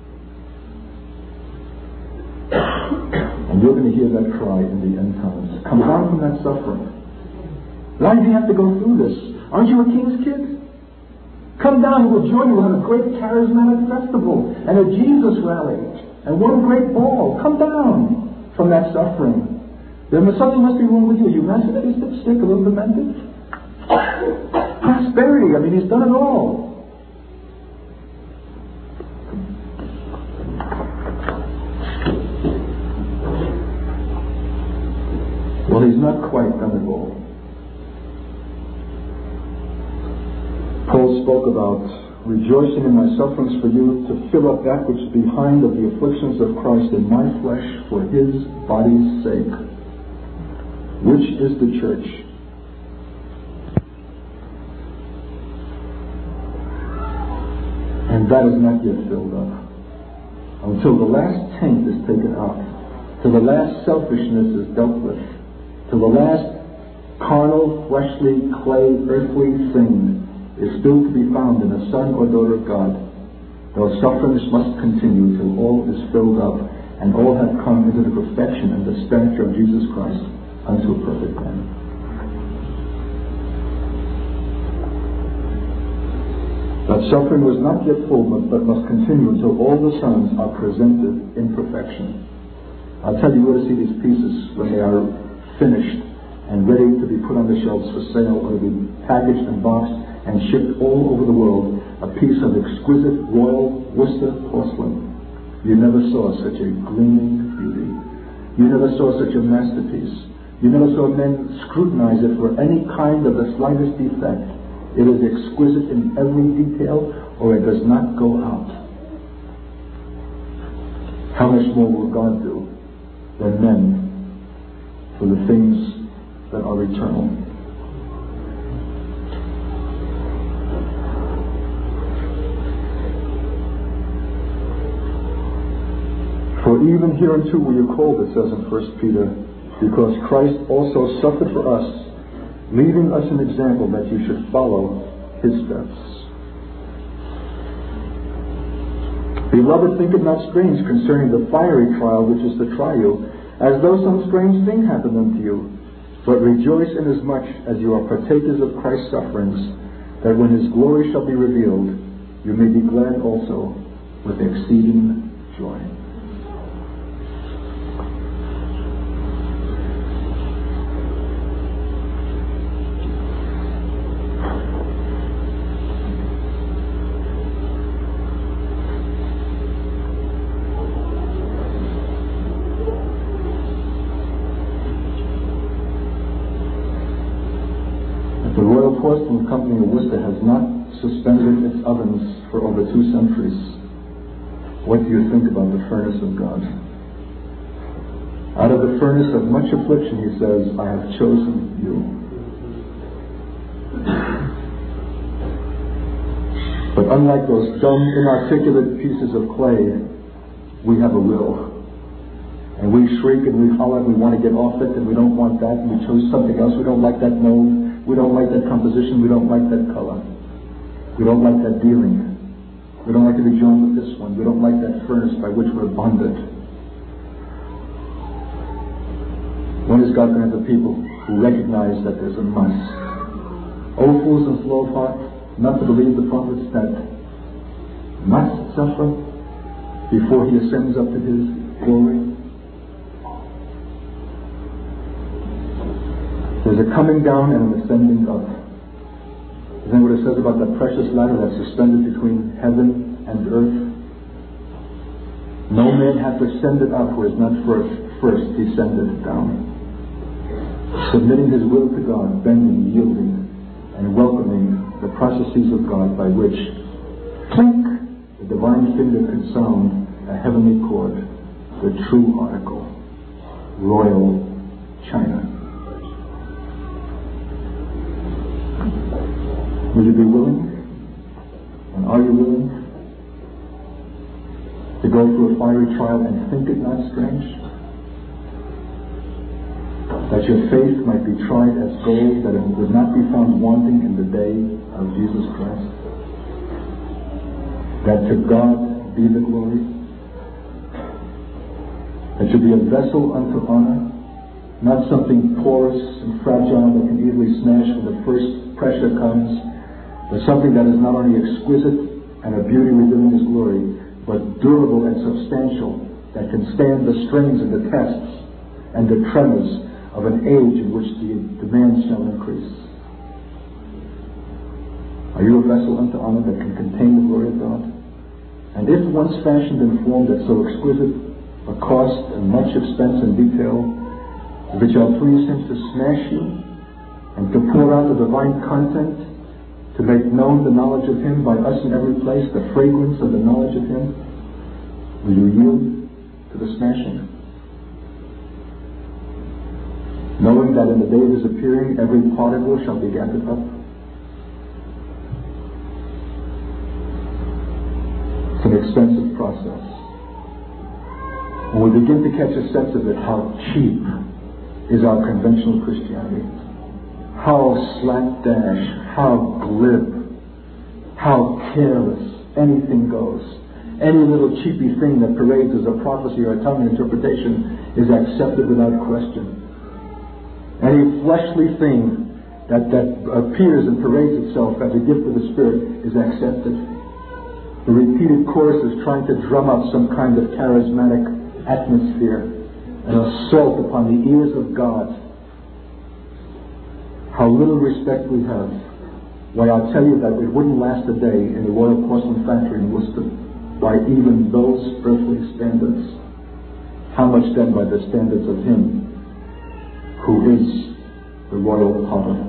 And you're going to hear that cry in the end times. Come down from that suffering. Why do you have to go through this? Aren't you a king's kid? Come down, we'll join you. We'll have a great charismatic festival and a Jesus rally and one great ball. Come down from that suffering. Then something must be wrong with you. You masochistic, sick, a little demented? Prosperity, I mean, he's done it all. Well, he's not quite done it all. Paul spoke about rejoicing in my sufferings for you, to fill up that which is behind of the afflictions of Christ in my flesh for His body's sake, which is the church. And that is not yet filled up. Until the last taint is taken out, till the last selfishness is dealt with, till the last carnal, fleshly, clay, earthly thing is still to be found in a son or daughter of God, those sufferings must continue till all is filled up and all have come into the perfection and the stature of Jesus Christ unto a perfect man. But suffering was not yet full, but must continue until all the sons are presented in perfection. I'll tell you, you ought to see these pieces when they are finished and ready to be put on the shelves for sale or to be packaged and boxed and shipped all over the world, a piece of exquisite royal Worcester porcelain. You never saw such a gleaming beauty. You never saw such a masterpiece. You never saw men scrutinize it for any kind of the slightest defect. It is exquisite in every detail, or it does not go out. How much more will God do than men for the things that are eternal. For even hereunto were you called, it says in First Peter, because Christ also suffered for us, leaving us an example that you should follow his steps. Beloved, think it not strange concerning the fiery trial which is to try you, as though some strange thing happened unto you. But rejoice inasmuch as you are partakers of Christ's sufferings, that when his glory shall be revealed, you may be glad also with exceeding joy. Porcelain Company of Worcester has not suspended its ovens for over two centuries. What do you think about the furnace of God? Out of the furnace of much affliction, he says, I have chosen you. But unlike those dumb, inarticulate pieces of clay, we have a will. And we shriek and we holler and we want to get off it and we don't want that and we choose something else. We don't like that mold. We don't like that composition. We don't like that color. We don't like that dealing. We don't like to be joined with this one. We don't like that furnace by which we're bonded. When is God going to have the people who recognize that there's a must? O fools and slow of heart, not to believe the prophets that must suffer before he ascends up to his glory? There's a coming down and an ascending up. Isn't that what it says about that precious ladder that's suspended between heaven and earth? No man hath ascended up who has not first, first descended down. Submitting his will to God, bending, yielding, and welcoming the processes of God by which, clink, the divine finger can sound a heavenly chord, the true article, royal China. Will you be willing? And are you willing to go through a fiery trial and think it not strange? That your faith might be tried as gold, that it would not be found wanting in the day of Jesus Christ. That to God be the glory. That you be a vessel unto honor, not something porous and fragile that can easily smash when the first pressure comes, but something that is not only exquisite and a beauty revealing his glory, but durable and substantial, that can stand the strains and the tests and the tremors of an age in which the demands shall increase. Are you a vessel unto honor that can contain the glory of God? And if once fashioned and formed at so exquisite a cost and much expense and detail, if it shall please him to smash you and to pour out the divine content, to make known the knowledge of him by us in every place, the fragrance of the knowledge of him, will you yield to the smashing? Knowing that in the day of his appearing, every particle shall be gathered up. It's an expensive process. When we begin to catch a sense of it, how cheap is our conventional Christianity. How slapdash, how glib, how careless, anything goes. Any little cheapy thing that parades as a prophecy or a tongue interpretation is accepted without question. Any fleshly thing that, that appears and parades itself as a gift of the Spirit is accepted. The repeated choruses trying to drum up some kind of charismatic atmosphere, an assault upon the ears of God. How little respect we have. Why, I'll tell you that it wouldn't last a day in the Royal Porcelain Factory in Worcester by even those earthly standards. How much then by the standards of him who is the royal potter?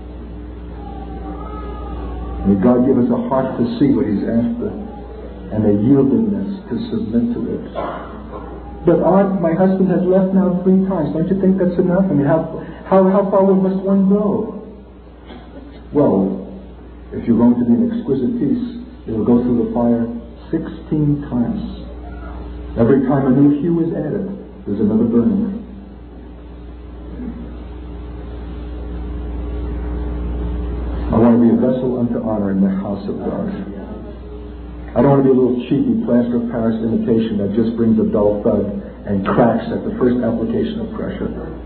May God give us a heart to see what he's after and a yieldedness to submit to it. But Art, my husband has left now three times. Don't you think that's enough? I mean, how How, how far must one go? Well, if you're going to be an exquisite piece, it will go through the fire sixteen times. Every time a new hue is added, there's another burning. I want to be a vessel unto honor in the house of God. I don't want to be a little cheapy plaster of Paris imitation that just brings a dull thud and cracks at the first application of pressure.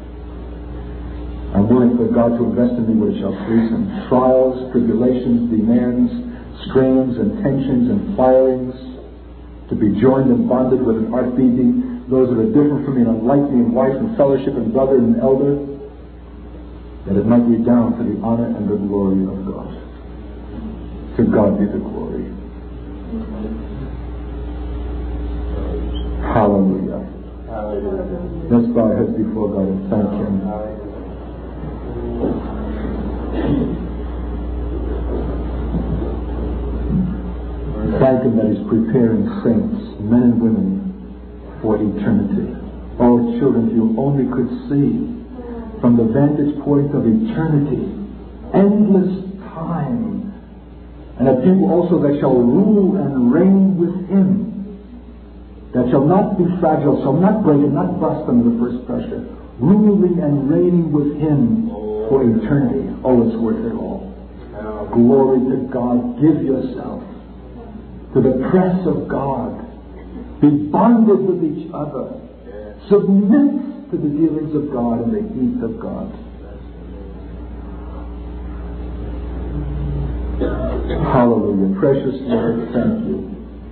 I'm willing for God to invest in me what it shall please Him. Trials, tribulations, demands, strains and tensions and firings, to be joined and bonded with an art beating, those that are different from me and unlike me in wife and fellowship and brother and elder, that it might be down to the honor and the glory of God. To God be the glory. Hallelujah. Hallelujah. Let's bow our heads before God and thank Him. Thank Him that He's preparing saints, men and women, for eternity. Oh, children, if you only could see from the vantage point of eternity, endless time, and a people also that shall rule and reign with Him, that shall not be fragile, shall not break and not bust under the first pressure, ruling and reigning with Him for eternity. Oh, it's worth it all. Glory to God. Give yourself to the press of God. Be bonded with each other. Submit to the dealings of God and the heat of God. Hallelujah. Precious Lord, thank you.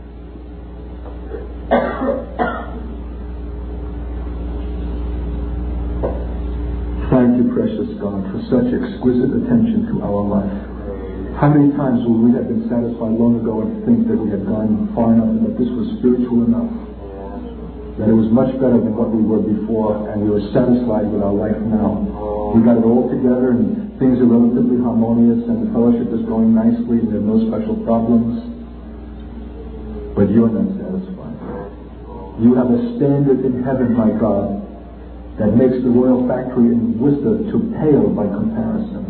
Thank you, precious God, for such exquisite attention to our life. How many times would we have been satisfied long ago and think that we had gone far enough and that this was spiritual enough? That it was much better than what we were before, and we were satisfied with our life now. We got it all together, and things are relatively harmonious, and the fellowship is going nicely, and there are no special problems. But you're not satisfied. You have a standard in heaven, my God, that makes the royal factory in Worcester to pale by comparison.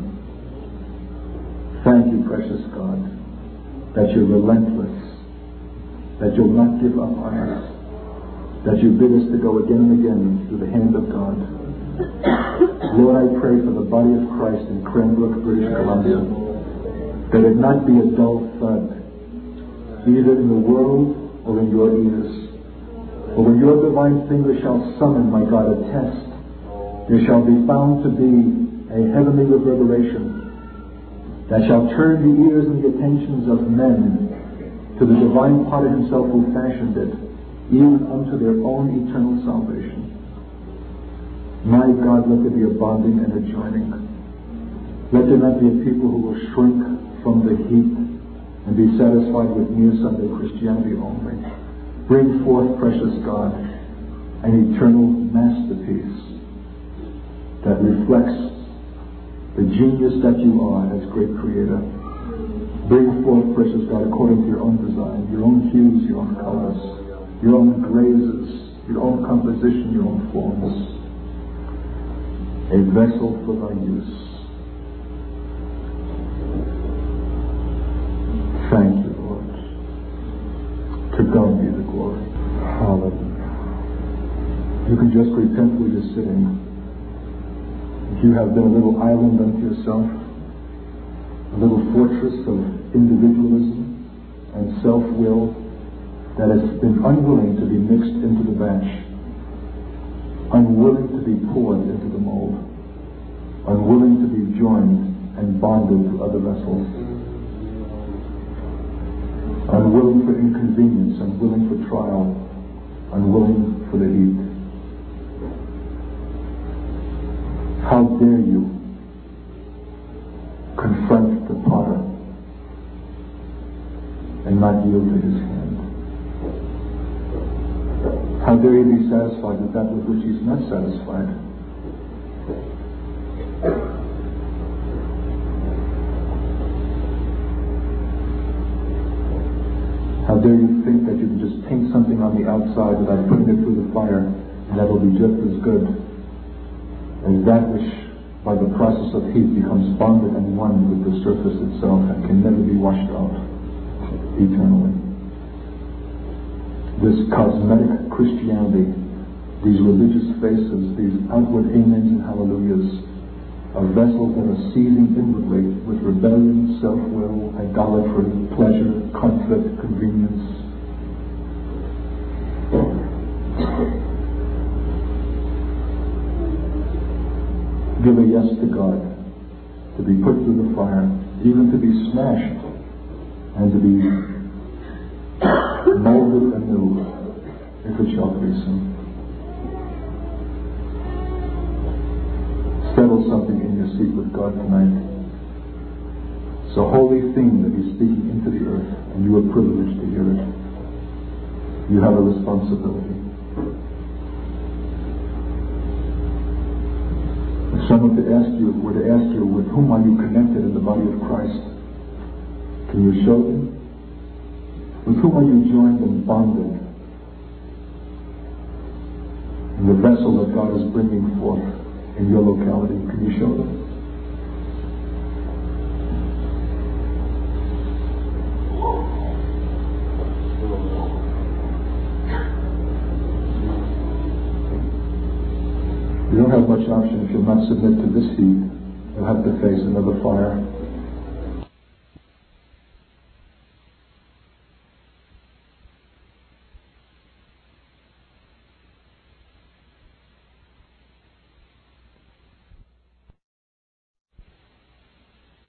Thank you, precious God, that you're relentless, that you'll not give up on us, that you bid us to go again and again through the hand of God. Lord, I pray for the body of Christ in Cranbrook, British Columbia, that it not be a dull thud, either in the world or in your ears. For when your divine finger shall summon, my God, a test, there shall be found to be a heavenly reverberation that shall turn the ears and the attentions of men to the divine potter himself who fashioned it, even unto their own eternal salvation. My God, let there be a bonding and a joining. Let there not be a people who will shrink from the heat and be satisfied with mere Sunday Christianity only. Bring forth, precious God, an eternal masterpiece that reflects the genius that you are as great Creator. Bring forth, precious God, according to your own design, your own hues, your own colors, your own glazes, your own composition, your own forms. A vessel for thy use. Thank you, Lord. To God be the glory. Hallelujah. You can just repent where you're sitting. If you have been a little island unto yourself, a little fortress of individualism and self-will that has been unwilling to be mixed into the batch, unwilling to be poured into the mold, unwilling to be joined and bonded to other vessels, unwilling for inconvenience, unwilling for trial, unwilling for the heat. How dare you confront the potter and not yield to his hand? How dare you be satisfied with that with which he's not satisfied? How dare you think that you can just paint something on the outside without putting it through the fire and that will be just as good as that which by the process of heat, becomes bonded and one with the surface itself and can never be washed out eternally. This cosmetic Christianity, these religious faces, these outward amens and hallelujahs, are vessels that are seething inwardly with rebellion, self-will, idolatry, pleasure, comfort, convenience. Give a yes to God, to be put through the fire, even to be smashed, and to be molded anew, if it shall please Him. Settle something in your seat with God tonight. It's a holy theme that He's speaking into the earth, and you are privileged to hear it. You have a responsibility. If someone to ask you, were to ask you, with whom are you connected in the body of Christ? Can you show them? With whom are you joined and bonded in the vessel that God is bringing forth in your locality? Can you show them? You don't have much option. If you'll not submit to this heat, you'll have to face another fire.